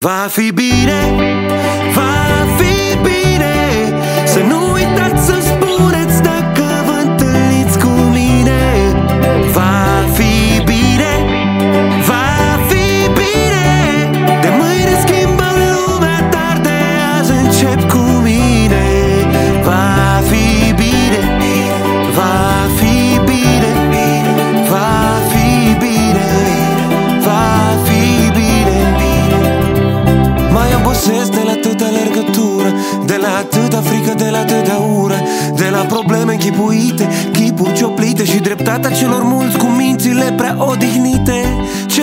Va fi bine, va fi bine. Să nu uitați să spuneți dacă vă întâlniți cu mine. Va fi bine, va fi bine. De mâine schimbăm lumea, dar de azi încep cu mine. Va fi bine, va fi bine, va fi bine, va fi bine. Mai obosesc de la atâta alergătură, de la atâta frică, de la atâta ură, de la probleme închipuite, chipuri cioplite și dreptatea celor mulți cu mințile prea odihnite.